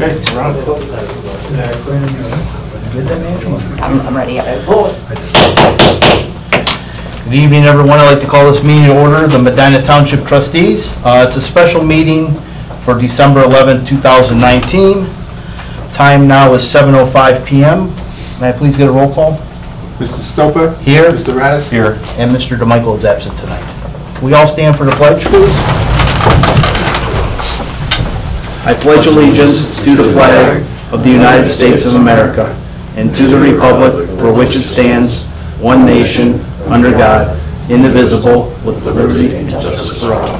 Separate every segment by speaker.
Speaker 1: Okay, we're on.
Speaker 2: I'm ready.
Speaker 3: Good evening, everyone. I'd like to call this meeting to order, the Medina Township Trustees. It's a special meeting for December 11, 2019. Time now is 7:05 p.m. May I please get a roll call?
Speaker 1: Mr. Stopa?
Speaker 3: Here.
Speaker 1: Mr. Radis?
Speaker 3: Here. And Mr. DeMichael is absent tonight. Can we all stand for the pledge, please? I pledge allegiance to the flag of the United States of America and to the republic for which it stands, one nation, under God, indivisible, with liberty and justice for all.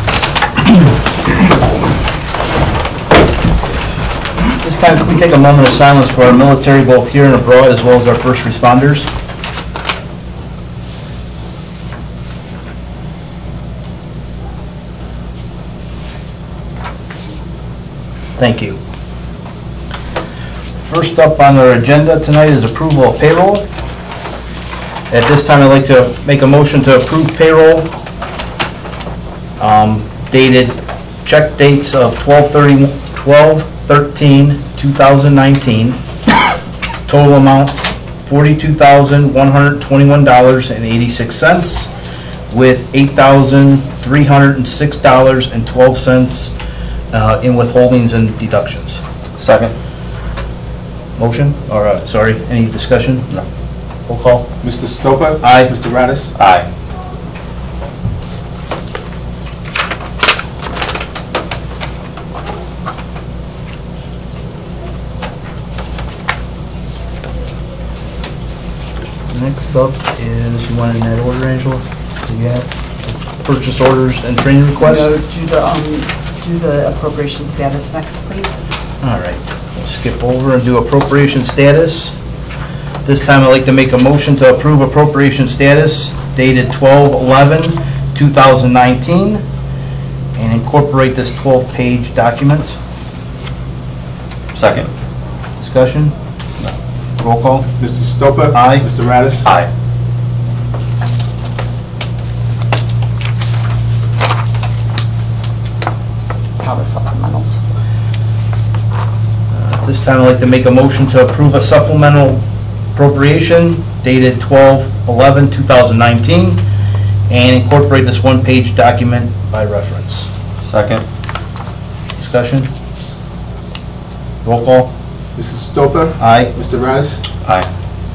Speaker 3: This time, can we take a moment of silence for our military, both here and abroad, as well as our first responders? Thank you. First up on our agenda tonight is approval of payroll. At this time, I'd like to make a motion to approve payroll dated check dates of 12/13/2019. Total amount $42,121.86 with $8,306.12 in withholdings and deductions.
Speaker 4: Second.
Speaker 3: Motion, or sorry, any discussion? No. Roll call.
Speaker 1: Mr. Stopa?
Speaker 3: Aye.
Speaker 1: Mr. Radis?
Speaker 4: Aye.
Speaker 3: Next up is, you want in that order, Angela? Yeah. Purchase orders and training requests?
Speaker 2: No, do the appropriation status next, please.
Speaker 3: All right, we'll skip over and do appropriation status. This time I'd like to make a motion to approve appropriation status dated 12/11/2019 and incorporate this 12-page document.
Speaker 4: Second.
Speaker 3: Discussion? No. Roll call.
Speaker 1: Mr. Stopa?
Speaker 3: Aye.
Speaker 1: Mr. Radis?
Speaker 4: Aye.
Speaker 2: All the supplementals.
Speaker 3: At this time I'd like to make a motion to approve a supplemental appropriation dated 12/11/2019 and incorporate this one-page document by reference.
Speaker 4: Second.
Speaker 3: Discussion? Roll call.
Speaker 1: Mrs. Stopa?
Speaker 3: Aye.
Speaker 1: Mr. Radis?
Speaker 4: Aye.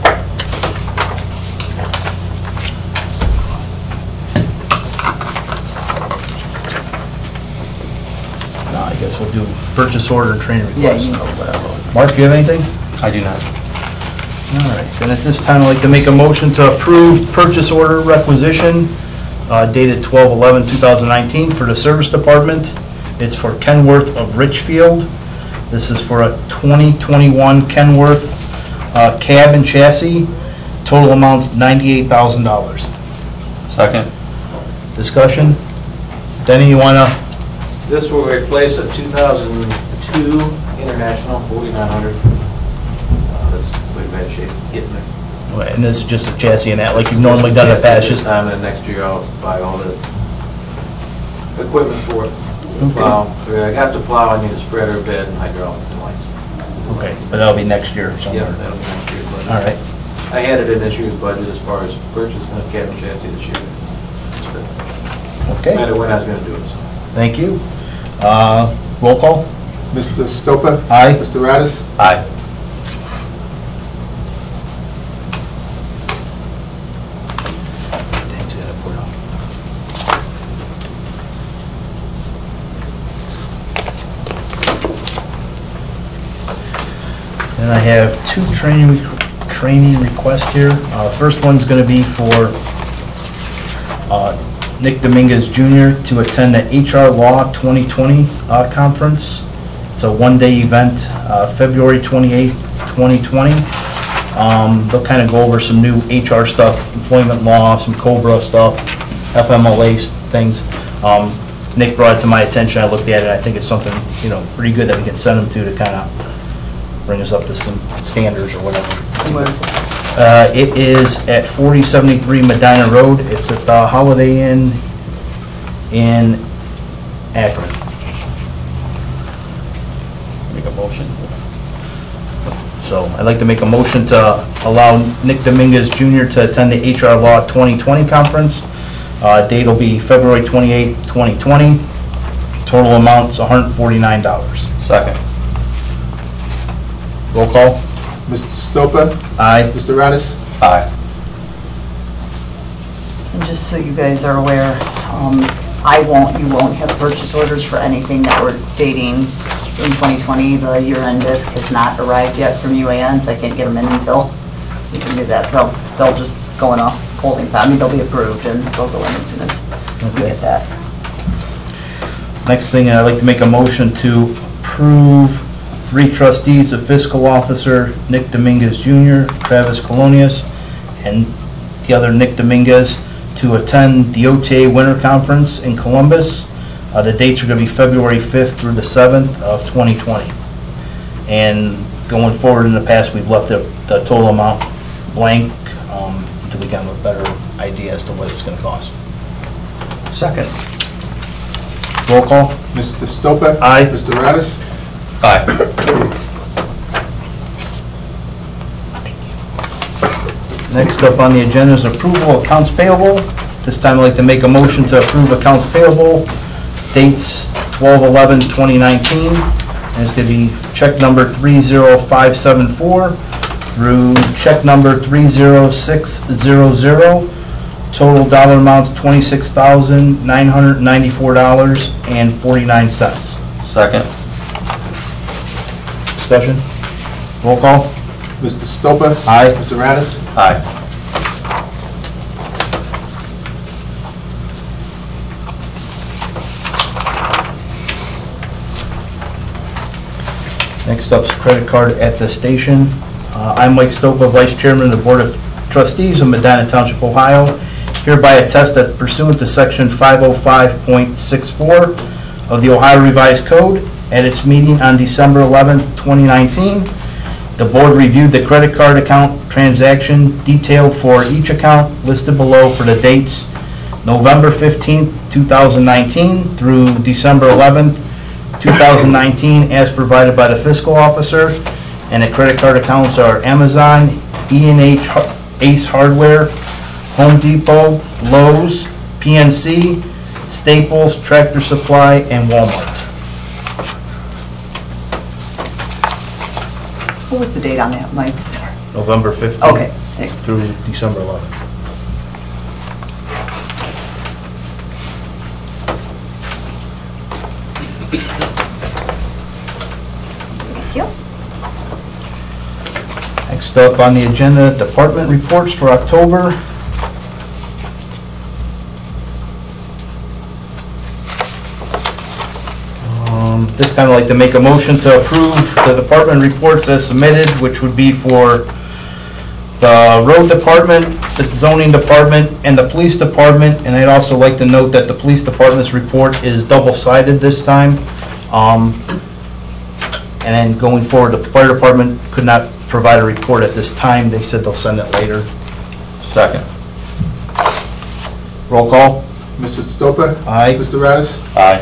Speaker 3: No, I guess we'll do purchase order and training request.
Speaker 2: Yeah, you know, whatever.
Speaker 3: Mark, do you have anything?
Speaker 4: I do not.
Speaker 3: All right, then at this time, I'd like to make a motion to approve purchase order requisition dated 12/11/2019 for the service department. It's for Kenworth of Richfield. This is for a 2021 Kenworth cab and chassis. Total amount's $98,000.
Speaker 4: Second.
Speaker 3: Discussion? Denny, you wanna?
Speaker 5: This will replace a 2002 International 4900. That's pretty bad shape, getting there.
Speaker 3: And this is just a chassis and that, like you've normally done in the past,
Speaker 5: This
Speaker 3: just,
Speaker 5: time, and next year I'll buy all the equipment for it.
Speaker 3: Okay.
Speaker 5: Plow. I got the plow, I need a spreader, bed, and hydraulics and lights.
Speaker 3: okay, but that'll be next year
Speaker 5: Yeah,
Speaker 3: somewhere.
Speaker 5: that'll be next year's budget.
Speaker 3: All right,
Speaker 5: I had it in this year's budget as far as purchasing a cab and chassis this year. No
Speaker 3: okay,
Speaker 5: matter when I was gonna do it, so.
Speaker 3: thank you. Roll call?
Speaker 1: Mr. Stopa?
Speaker 3: Aye.
Speaker 1: Mr. Radis?
Speaker 4: Aye.
Speaker 3: And I have two training requests here. First one's going to be for Nick Dominguez Jr. to attend the HR Law 2020 conference. It's a one-day event, February 28th, 2020. They'll kind of go over some new HR stuff, employment law, some COBRA stuff, FMLA things. Nick brought it to my attention. I looked at it. I think it's something, pretty good that we can send them to kind of bring us up to some standards or whatever.
Speaker 2: Where is it?
Speaker 3: It is at 4073 Medina Road. It's at the Holiday Inn in Akron.
Speaker 4: Make a
Speaker 3: motion. So I'd like to make a motion to allow Nick Dominguez Jr. to attend the HR Law 2020 conference. Date will be February 28, 2020. Total amount's $149.
Speaker 4: Second.
Speaker 3: Roll call.
Speaker 1: Mr. Stopa?
Speaker 3: Aye.
Speaker 1: Mr. Radis?
Speaker 4: Aye.
Speaker 2: And just so you guys are aware, you won't have purchase orders for anything that we're dating in 2020. The year-end disc has not arrived yet from UAN, so I can't get them in until we can do that. So they'll just go in a holding pattern. I mean, they'll be approved and they'll go in as soon as we get that.
Speaker 3: Next thing, I'd like to make a motion to approve 3 trustees, the fiscal officer, Nick Dominguez Jr., Travis Colonius, and the other Nick Dominguez, to attend the OTA Winter Conference in Columbus. The dates are going to be February 5th through the 7th of 2020. And going forward in the past, we've left the total amount blank until we get a better idea as to what it's going to cost.
Speaker 4: Second.
Speaker 3: Roll call.
Speaker 1: Mr. Stopa?
Speaker 3: Aye.
Speaker 1: Mr. Radis?
Speaker 4: Aye.
Speaker 3: Next up on the agenda is approval of accounts payable. This time I'd like to make a motion to approve accounts payable. Dates 12/11/2019. And it's going to be check number 30574 through check number 30600. Total dollar amounts $26,994.49.
Speaker 4: Second.
Speaker 3: Discussion? Roll call.
Speaker 1: Mr. Stopa?
Speaker 3: Aye.
Speaker 1: Mr. Radis?
Speaker 4: Aye.
Speaker 3: Next up is credit card at the station. I'm Mike Stopa, Vice Chairman of the Board of Trustees of Medina Township, Ohio. Hereby attest that pursuant to Section 505.64 of the Ohio Revised Code, at its meeting on December 11, 2019, the board reviewed the credit card account transaction detailed for each account listed below for the dates November 15, 2019 through December 11, 2019, as provided by the fiscal officer. And the credit card accounts are Amazon, E&H Ace Hardware, Home Depot, Lowe's, PNC, Staples, Tractor Supply, and Walmart.
Speaker 2: What was the date on that, Mike? Sorry.
Speaker 3: November 15th
Speaker 2: Okay, thanks.
Speaker 3: through December 11th.
Speaker 2: Thank you.
Speaker 3: Next up on the agenda, department reports for October. This time I'd like to make a motion to approve the department reports as submitted, which would be for the road department, the zoning department, and the police department. And I'd also like to note that the police department's report is double-sided this time. And then going forward, the fire department could not provide a report at this time. They said they'll send it later.
Speaker 4: Second.
Speaker 3: Roll call.
Speaker 1: Mrs. Stopa?
Speaker 3: Aye.
Speaker 1: Mr. Radis?
Speaker 4: Aye.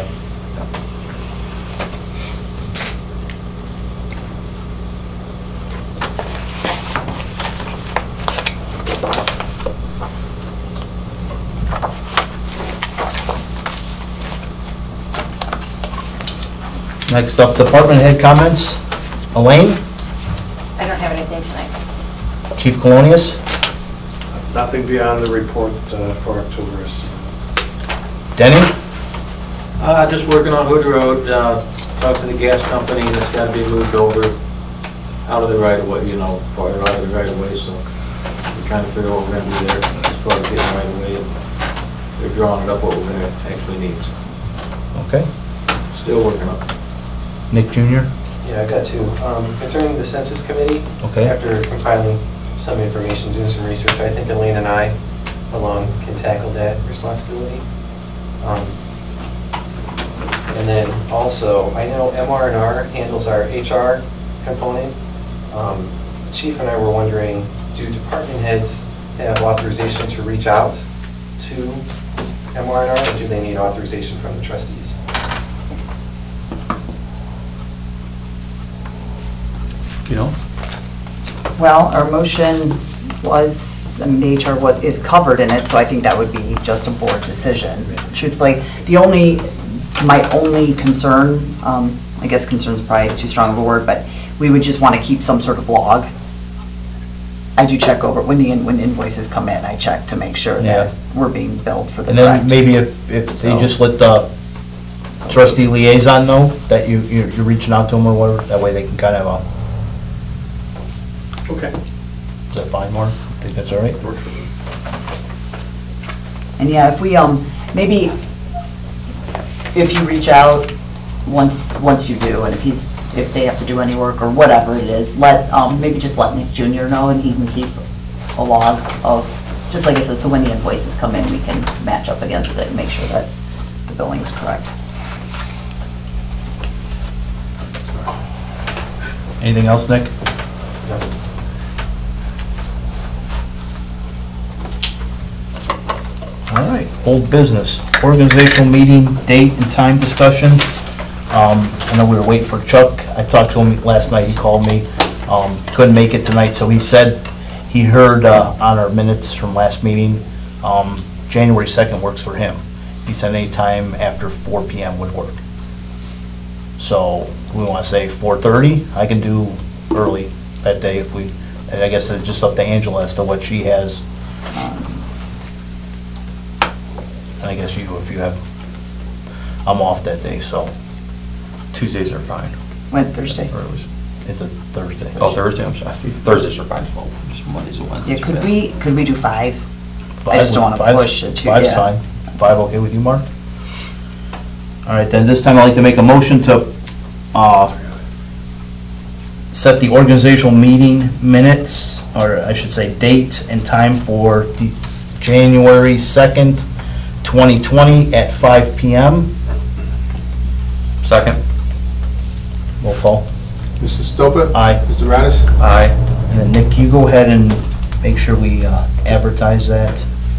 Speaker 3: Next up, department head comments. Elaine,
Speaker 6: I don't have anything tonight.
Speaker 3: Chief Colonius,
Speaker 7: Nothing beyond the report for October.
Speaker 3: Denny,
Speaker 5: Just working on Hood Road, talked to the gas company, that's gotta be moved over out of the right of way, farther out of the right of way, so we're trying to figure out what we're gonna do there as far as getting right of way. They're drawing it up what we're gonna actually need, so
Speaker 3: okay.
Speaker 5: still working on it.
Speaker 3: Nick Jr.,
Speaker 8: Yeah, I got two. Concerning the Census Committee,
Speaker 3: okay.
Speaker 8: after compiling some information, doing some research, I think Elaine and I, alone, can tackle that responsibility. And then also, I know MR&R handles our HR component. Chief and I were wondering, do department heads have authorization to reach out to MR&R, or do they need authorization from the trustees?
Speaker 4: You know?
Speaker 2: Well, our motion was, I mean, the HR is covered in it, so I think that would be just a board decision. Truthfully, my only concern, I guess concern is probably too strong of a word, but we would just want to keep some sort of log. I do check over, when invoices come in, I check to make sure that we're being billed for the
Speaker 3: And
Speaker 2: correct.
Speaker 3: then maybe if they just let the trustee liaison know that you're reaching out to them or whatever, that way they can kind of,
Speaker 7: Okay.
Speaker 3: is that fine, Mark? Think that's all right?
Speaker 7: Works for me.
Speaker 2: And yeah, if we, maybe, if you reach out, once you do, and if they have to do any work or whatever it is, maybe just let Nick Jr. know, and he can keep a log of, just like I said, so when the invoices come in, we can match up against it and make sure that the billing's correct.
Speaker 3: Anything else, Nick? All right, old business, organizational meeting, date and time discussion. I know we were waiting for Chuck. I talked to him last night, he called me. Couldn't make it tonight, so he said he heard on our minutes from last meeting, January 2nd works for him. He said any time after 4 PM would work. So we want to say 4:30. I can do early that day if we, and I guess it's just up to Angela as to what she has. And I guess you, if you have, I'm off that day, so
Speaker 4: Tuesdays are fine.
Speaker 2: When, Thursday?
Speaker 4: Or it was-
Speaker 3: it's a Thursday.
Speaker 4: Oh, Thursday, I'm sorry. Thursdays are fine as well. Just Mondays and Wednesdays.
Speaker 2: Yeah,
Speaker 4: are bad.
Speaker 2: could we do 5? I just don't want to push it too,
Speaker 3: Five's
Speaker 2: yeah.
Speaker 3: fine. 5 okay with you, Mark? All right, then this time I'd like to make a motion to set the organizational meeting minutes, or I should say dates and time for January 2nd, 2020 at 5 PM.
Speaker 4: Second?
Speaker 3: Roll call.
Speaker 1: Mr. Stopa?
Speaker 3: Aye.
Speaker 1: Mr. Radis?
Speaker 4: Aye.
Speaker 3: And then Nick, you go ahead and make sure we advertise that.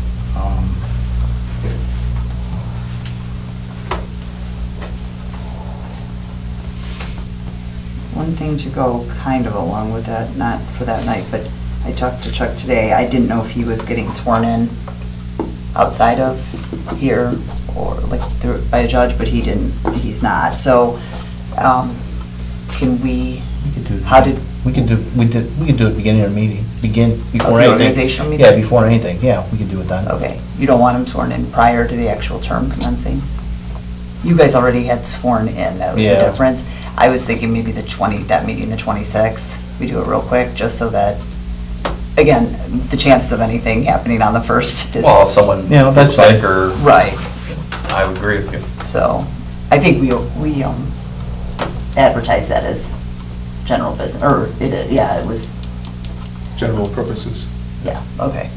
Speaker 2: One thing to go kind of along with that, not for that night, but I talked to Chuck today. I didn't know if he was getting sworn in outside of here or like by a judge, but he's not. So, can we,
Speaker 3: We could do-
Speaker 2: how did,
Speaker 3: We could do it beginning of the meeting, before
Speaker 2: the
Speaker 3: anything.
Speaker 2: organizational meeting?
Speaker 3: Yeah, before anything, yeah, we could do it then.
Speaker 2: Okay, you don't want him sworn in prior to the actual term commencing? You guys already had sworn in, that was the
Speaker 3: Yeah.
Speaker 2: difference. I was thinking maybe that meeting, the 26th, we do it real quick, just so that, again, the chances of anything happening on the 1st is...
Speaker 4: Well, if someone
Speaker 3: Yeah, that's
Speaker 4: gets sick
Speaker 3: fine.
Speaker 4: or,
Speaker 2: Right,
Speaker 4: I would agree with you.
Speaker 2: so, I think we advertised that as general business, or, yeah, it was,
Speaker 1: General purposes.
Speaker 2: yeah, okay.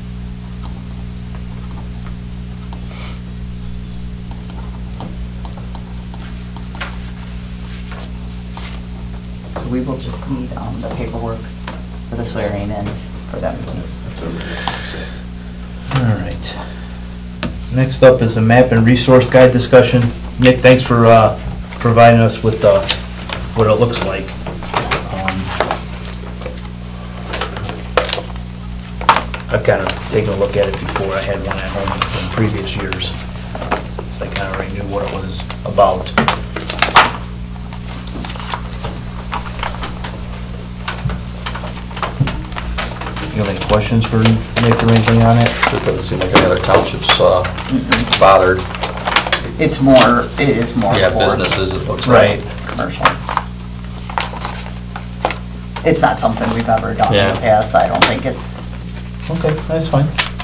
Speaker 2: So we will just need the paperwork for the swearing in for that meeting.
Speaker 3: All right. Next up is a map and resource guide discussion. Nick, thanks for providing us with what it looks like. I've kind of taken a look at it before. I had one at home in previous years. So I kind of already knew what it was about. You have any questions for Nick or anything on it?
Speaker 4: It doesn't seem like any other townships bothered.
Speaker 2: It is more
Speaker 4: Yeah,
Speaker 2: for
Speaker 4: businesses, it looks like.
Speaker 2: commercial. It's not something we've ever done in
Speaker 4: Yeah.
Speaker 2: the past, I don't think it's,
Speaker 3: Okay, that's fine.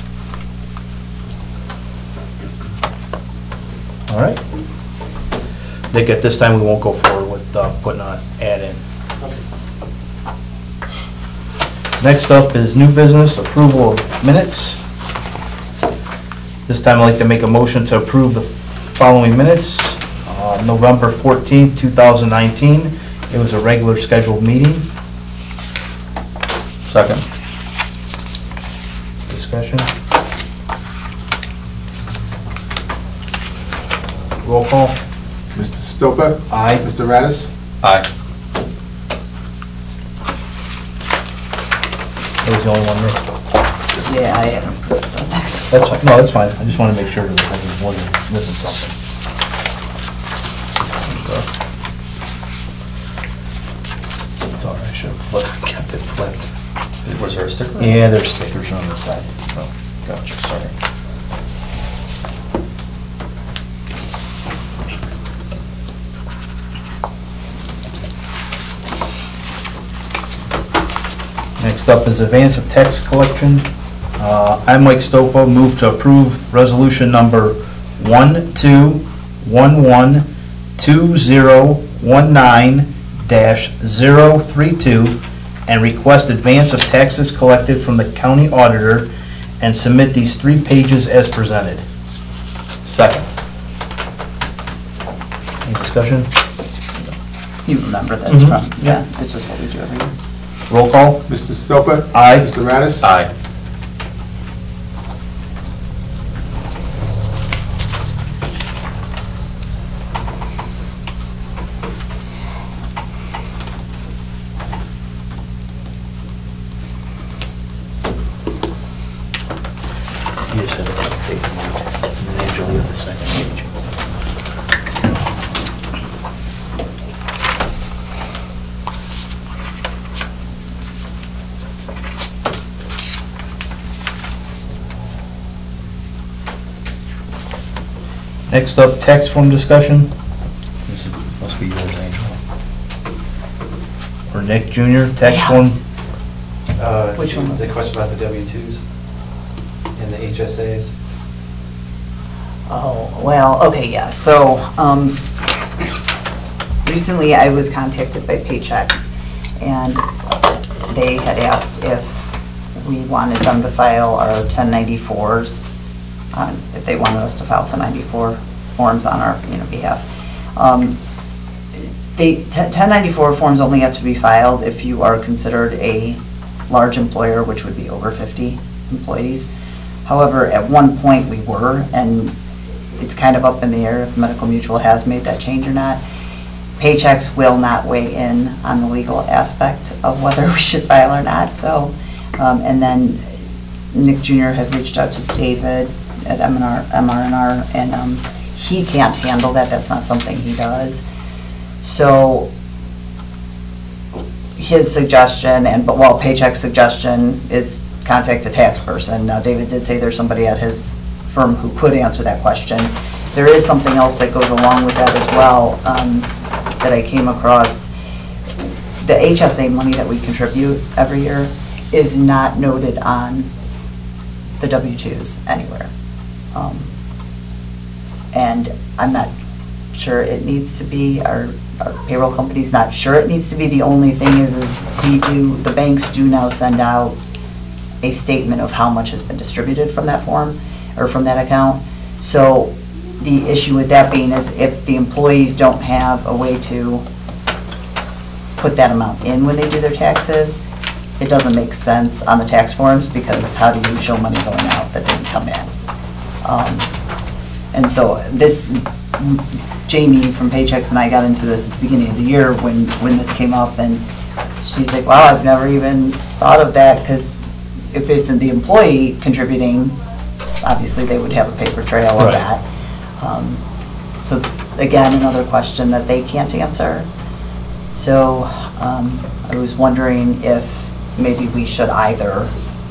Speaker 3: All right. Nick, at this time, we won't go forward with putting an ad in. Next up is new business, approval of minutes. This time, I'd like to make a motion to approve the following minutes. November 14th, 2019. It was a regular scheduled meeting.
Speaker 4: Second?
Speaker 3: Discussion? Roll call?
Speaker 1: Mr. Stopa?
Speaker 3: Aye.
Speaker 1: Mr. Radis?
Speaker 4: Aye.
Speaker 3: It was the only one, Nick.
Speaker 2: Yeah, I haven't put the next one.
Speaker 3: That's fine, no, that's fine, I just want to make sure that I wasn't missing something. It's all right, I should have kept it flipped.
Speaker 4: Was there a sticker?
Speaker 3: Yeah, there's stickers on the side. Oh, gotcha, sorry. Next up is advance of tax collection. I, Mike Stopa, move to approve resolution number 1211-2019-032 and request advance of taxes collected from the county auditor and submit these 3 pages as presented.
Speaker 4: Second.
Speaker 3: Any discussion?
Speaker 2: You remember this
Speaker 3: Mhm.
Speaker 2: from, yeah, it's just what we do every year.
Speaker 3: Roll call?
Speaker 1: Mr. Stopa?
Speaker 3: Aye.
Speaker 1: Mr. Radis?
Speaker 4: Aye.
Speaker 3: You just had to take them out, and then Angela, you have the second page. Next up, tax form discussion. This must be yours, Angela. Or Nick Jr., tax
Speaker 2: Yeah.
Speaker 3: form.
Speaker 2: Which one?
Speaker 8: The question about the W-2s and the HSAs.
Speaker 2: Oh, well, okay, yeah, so, recently I was contacted by Paychex, and they had asked if we wanted them to file our 1094s, if they wanted us to file 1094 forms on our, behalf. 1094 forms only have to be filed if you are considered a large employer, which would be over 50 employees. However, at one point we were, and it's kind of up in the air if Medical Mutual has made that change or not. Paychex will not weigh in on the legal aspect of whether we should file or not, so, and then Nick Jr. had reached out to David at MRNR, and he can't handle that, that's not something he does. So his suggestion, Paycheck's suggestion is contact a tax person. Now, David did say there's somebody at his firm who could answer that question. There is something else that goes along with that as well, that I came across. The HSA money that we contribute every year is not noted on the W-2s anywhere. And I'm not sure it needs to be, our payroll company's not sure it needs to be. The only thing is the banks do now send out a statement of how much has been distributed from that form, or from that account. So the issue with that being is if the employees don't have a way to put that amount in when they do their taxes, it doesn't make sense on the tax forms, because how do you show money going out that didn't come in? And so Jamie from Paychex and I got into this at the beginning of the year when this came up, and she's like, wow, I've never even thought of that, because if it's the employee contributing, obviously they would have a paper trail of
Speaker 3: Right.
Speaker 2: that. So again, another question that they can't answer. So I was wondering if maybe we should either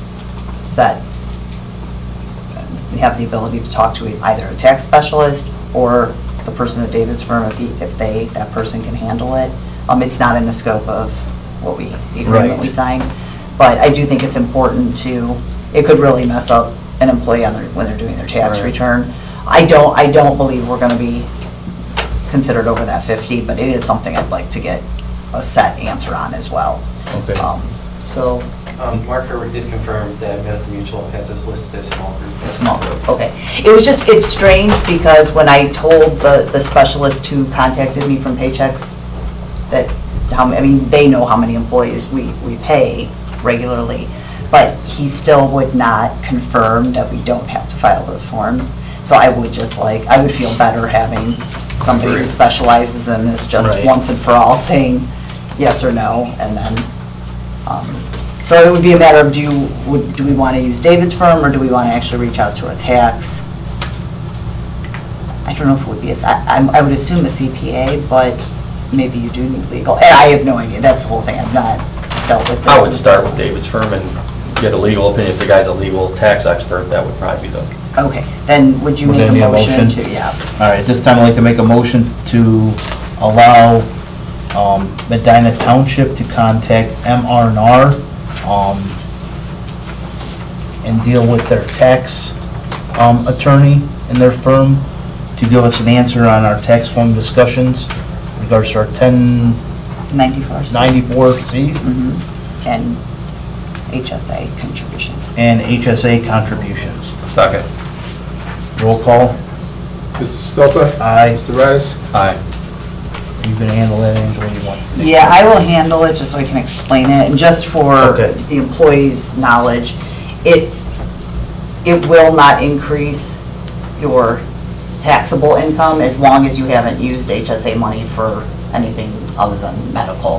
Speaker 2: have the ability to talk to either a tax specialist or the person at David's firm, if that person can handle it. It's not in the scope of what the agreement we signed, but I do think it's important it could really mess up an employee when they're doing their tax return. I don't believe we're gonna be considered over that 50, but it is something I'd like to get a set answer on as well.
Speaker 3: Okay.
Speaker 2: So,
Speaker 8: Mark Herbert did confirm that Medical Mutual has this listed as small group.
Speaker 2: a small group, okay. It's strange because when I told the specialist who contacted me from Paychex that, they know how many employees we pay regularly, but he still would not confirm that we don't have to file those forms. So I would I would feel better having somebody who specializes in this just
Speaker 3: Right.
Speaker 2: once and for all saying yes or no, and then, So it would be a matter of, do we want to use David's firm, or do we want to actually reach out to a tax? I don't know if it would be, I would assume a CPA, but maybe you do need legal. And I have no idea, that's the whole thing, I've not dealt with this.
Speaker 4: I would start with David's firm and get a legal opinion. If the guy's a legal tax expert, that would probably be the...
Speaker 2: Okay, then would you
Speaker 3: Would
Speaker 2: make
Speaker 3: there be
Speaker 2: a
Speaker 3: a
Speaker 2: motion
Speaker 3: motion?
Speaker 2: to, yeah.
Speaker 3: All right, this time I'd like to make a motion to allow Medina Township to contact MR&R and deal with their tax attorney and their firm to give us an answer on our tax form discussions in regards to our 1094C
Speaker 2: 94C. And HSA contributions.
Speaker 3: and HSA contributions.
Speaker 4: Second.
Speaker 3: Roll call.
Speaker 1: Mr. Stopa?
Speaker 3: Aye.
Speaker 1: Mr. Radis?
Speaker 4: Aye.
Speaker 3: You can handle that, Angela, you want?
Speaker 2: Yeah, I will handle it just so I can explain it, and just for
Speaker 3: Okay.
Speaker 2: the employees' knowledge, it will not increase your taxable income as long as you haven't used HSA money for anything other than medical.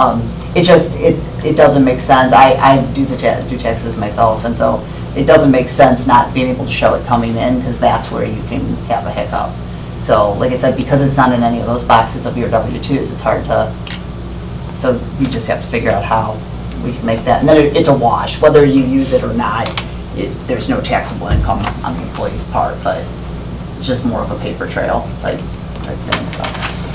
Speaker 2: It doesn't make sense. I do taxes myself, and so it doesn't make sense not being able to show it coming in, because that's where you can have a hiccup. So, like I said, because it's not in any of those boxes of your W-2s, it's hard to, so we just have to figure out how we can make that. And then it's a wash, whether you use it or not, there's no taxable income on the employee's part, but it's just more of a paper trail type thing, so.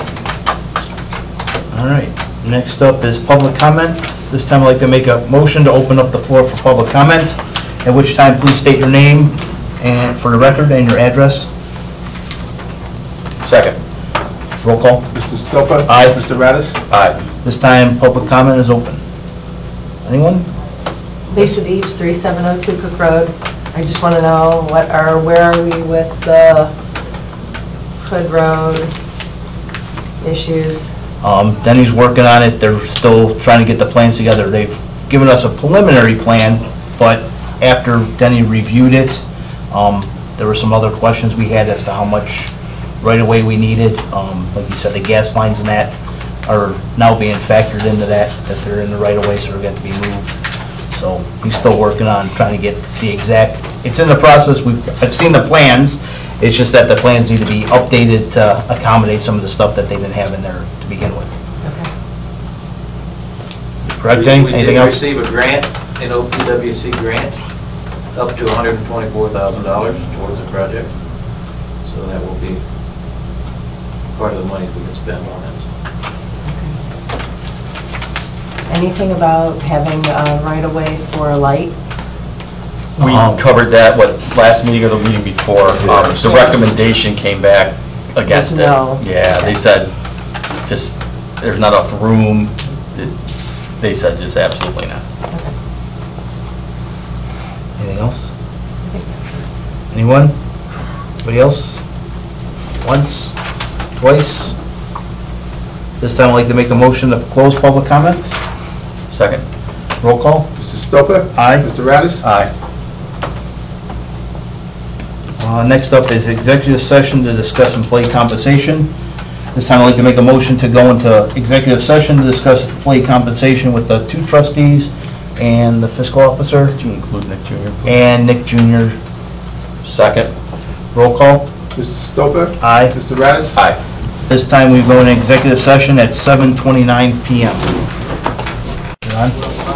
Speaker 3: All right, next up is public comment. This time I'd like to make a motion to open up the floor for public comment, at which time please state your name and for the record and your address.
Speaker 4: Second.
Speaker 3: Roll call.
Speaker 1: Mr. Stopa?
Speaker 3: Aye.
Speaker 1: Mr. Radis?
Speaker 4: Aye.
Speaker 3: This time public comment is open. Anyone?
Speaker 9: Lisa Deach, 3702 Cook Road. I just want to know where are we with the Hood Road issues?
Speaker 3: Denny's working on it. They're still trying to get the plans together. They've given us a preliminary plan, but after Denny reviewed it, there were some other questions we had as to how much right-of-way we needed. Like you said, the gas lines and that are now being factored into that they're in the right-of-way, so they're going to be moved. So he's still working on trying to get the exact, it's in the process. I've seen the plans. It's just that the plans need to be updated to accommodate some of the stuff that they didn't have in there to begin with. Correct, Denny? Anything else?
Speaker 5: We did receive a grant, an OPWC grant, up to $124,000 towards the project. So that will be part of the money we can spend on it.
Speaker 9: Anything about having right-of-way for a light?
Speaker 4: We covered that, last meeting or the meeting before. The recommendation came back against it.
Speaker 9: No.
Speaker 4: Yeah, they said, just, there's not enough room. They said just absolutely not.
Speaker 3: Anything else? Anyone? Anybody else? Once? Twice? This time I'd like to make a motion to close public comment.
Speaker 4: Second.
Speaker 3: Roll call.
Speaker 1: Mr. Stopa?
Speaker 3: Aye.
Speaker 1: Mr. Radis?
Speaker 4: Aye.
Speaker 3: Next up is executive session to discuss employee compensation. This time I'd like to make a motion to go into executive session to discuss employee compensation with the 2 trustees and the fiscal officer.
Speaker 4: Do you include Nick Jr.?
Speaker 3: And Nick Jr.
Speaker 4: Second.
Speaker 1: Roll call. Mr. Stopa?
Speaker 3: Aye.
Speaker 1: Mr. Radis?
Speaker 4: Aye.
Speaker 3: This time we go into executive session at 7:29 PM. John?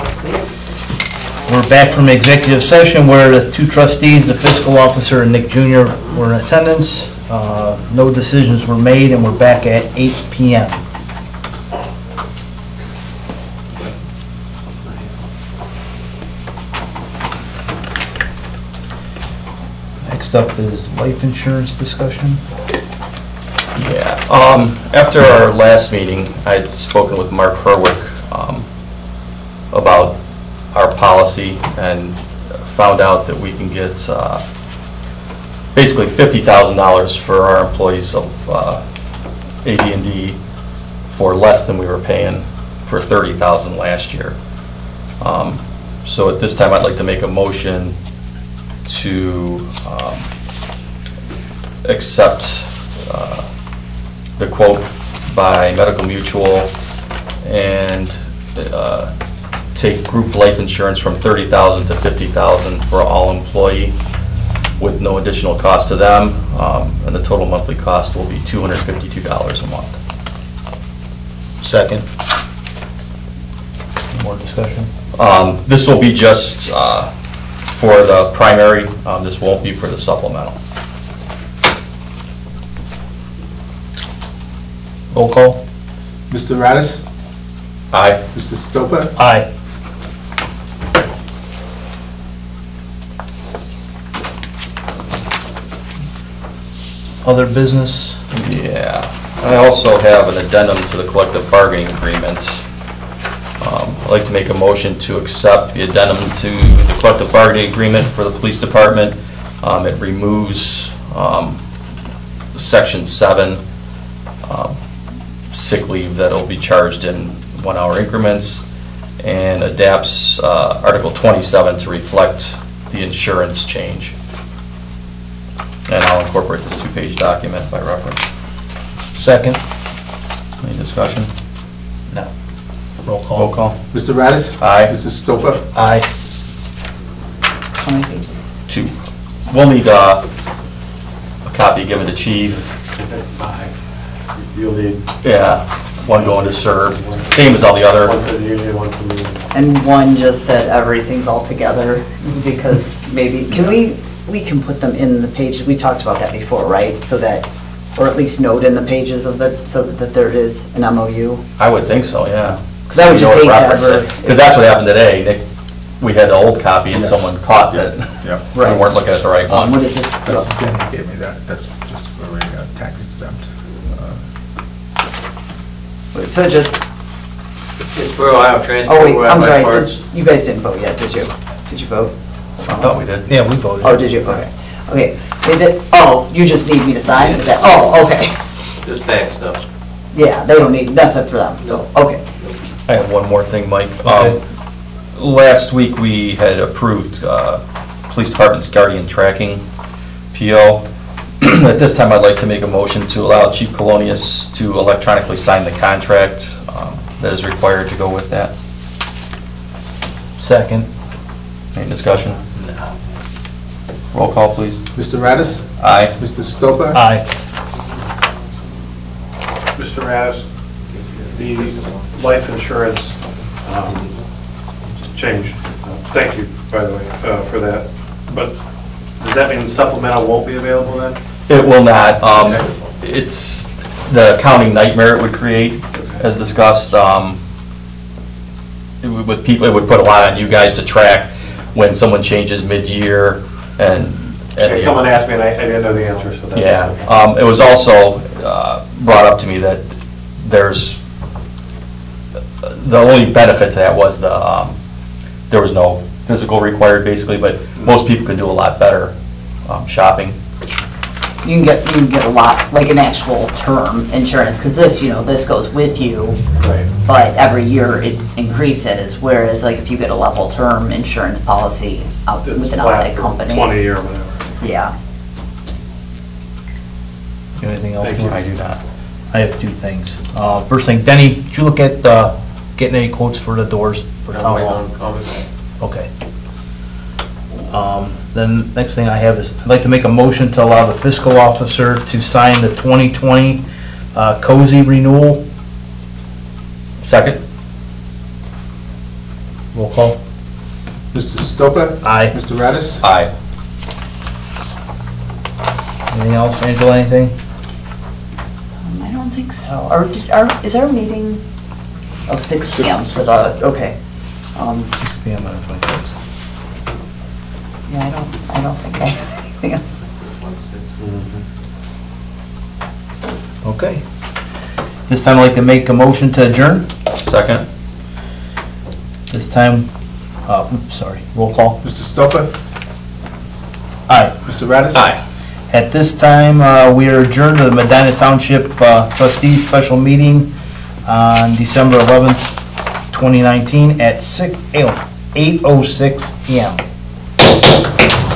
Speaker 3: We're back from executive session where the 2 trustees, the fiscal officer and Nick Jr. were in attendance. No decisions were made and we're back at 8 PM. Next up is life insurance discussion.
Speaker 4: Yeah, after our last meeting, I had spoken with Mark Herwick about our policy and found out that we can get basically $50,000 for our employees of AD&D for less than we were paying for $30,000 last year. So at this time, I'd like to make a motion to accept the quote by Medical Mutual and take group life insurance from $30,000 to $50,000 for all employee with no additional cost to them, and the total monthly cost will be $252 a month.
Speaker 3: Second. Any more discussion?
Speaker 4: This will be just for the primary, this won't be for the supplemental.
Speaker 3: Roll call?
Speaker 1: Mr. Radis?
Speaker 4: Aye.
Speaker 1: Mr. Stopa?
Speaker 3: Aye. Other business?
Speaker 4: Yeah. I also have an addendum to the collective bargaining agreement. I'd like to make a motion to accept the addendum to the collective bargaining agreement for the police department. It removes Section 7, sick leave that will be charged in 1-hour increments, and adapts Article 27 to reflect the insurance change. And I'll incorporate this 2-page document by reference.
Speaker 3: Second?
Speaker 4: Any discussion?
Speaker 3: No. Roll call?
Speaker 4: Roll call.
Speaker 1: Mr. Radis?
Speaker 4: Aye.
Speaker 1: Mr. Stopa?
Speaker 3: Aye.
Speaker 2: How many pages?
Speaker 4: 2. We'll need a copy given to chief.
Speaker 7: You'll need
Speaker 4: Yeah, one going to serve, same as all the other.
Speaker 7: one for the union, one for me.
Speaker 2: And one just that everything's all together, because maybe, we can put them in the pages, we talked about that before, right? So that, or at least note in the pages of the, so that there is an MOU.
Speaker 4: I would think so, yeah.
Speaker 2: 'Cause I would just hate to ever-
Speaker 4: Because that's what happened today. We had the old copy and
Speaker 1: Yes.
Speaker 4: someone caught that
Speaker 1: Yeah.
Speaker 4: we weren't looking at the right
Speaker 2: What
Speaker 4: one.
Speaker 2: is this?
Speaker 1: That's, Danny gave me that, that's just for a tax exempt.
Speaker 2: So just,
Speaker 5: It's for Ohio Transport.
Speaker 2: oh wait,
Speaker 5: we're
Speaker 2: I'm
Speaker 5: at
Speaker 2: sorry,
Speaker 5: Parts.
Speaker 2: you guys didn't vote yet, did you? Did you vote?
Speaker 4: I thought we did.
Speaker 3: Yeah, we voted.
Speaker 2: Oh, did you? Okay. Okay. Oh, you just need me to sign? Is that, oh, okay.
Speaker 5: Just tax stuff.
Speaker 2: Yeah, they don't need nothing for them.
Speaker 5: No.
Speaker 2: Okay.
Speaker 4: I have one more thing, Mike.
Speaker 3: Okay.
Speaker 4: Last week, we had approved Police Department's Guardian Tracking PO. At this time, I'd like to make a motion to allow Chief Colonius to electronically sign the contract that is required to go with that.
Speaker 3: Second?
Speaker 4: Any discussion? Roll call, please.
Speaker 1: Mr. Radis?
Speaker 4: Aye.
Speaker 1: Mr. Stopa?
Speaker 3: Aye.
Speaker 7: Mr. Radis, the life insurance changed. Thank you, by the way, for that. But does that mean the supplemental won't be available then?
Speaker 4: It will not. It's the accounting nightmare it would create, as discussed. It would put a lot on you guys to track when someone changes mid-year and.
Speaker 7: Someone asked me and I didn't know the answer, so that's.
Speaker 4: Yeah. It was also brought up to me that there's, the only benefit to that was there was no physical required basically, but most people can do a lot better shopping.
Speaker 2: You can get a lot, like an actual term insurance, because this, this goes with you,
Speaker 7: Right.
Speaker 2: but every year it increases, whereas like if you get a level term insurance policy
Speaker 7: It's
Speaker 2: with an
Speaker 7: flat
Speaker 2: outside
Speaker 7: for
Speaker 2: company.
Speaker 7: 20 or whatever.
Speaker 2: Yeah.
Speaker 3: Anything else?
Speaker 7: Thank you.
Speaker 4: I do not.
Speaker 3: I have 2 things. First thing, Denny, did you look at getting any quotes for the doors for town hall? Okay. Then next thing I have is, I'd like to make a motion to allow the fiscal officer to sign the 2020 COSI renewal.
Speaker 4: Second?
Speaker 3: Roll call.
Speaker 1: Mr. Stopa?
Speaker 3: Aye.
Speaker 1: Mr. Radis?
Speaker 4: Aye.
Speaker 3: Anything else, Angela, anything?
Speaker 2: I don't think so. Is our meeting, 6 PM for the, okay.
Speaker 3: 6 PM on the 26th.
Speaker 2: Yeah, I don't think I have anything else.
Speaker 3: Okay. This time I'd like to make a motion to adjourn.
Speaker 4: Second?
Speaker 3: This time, sorry, roll call.
Speaker 1: Mr. Stopa?
Speaker 3: Aye.
Speaker 1: Mr. Radis?
Speaker 4: Aye.
Speaker 3: At this time, we are adjourned to the Medina Township Trustees Special Meeting on December 11th, 2019 at 8:06 PM.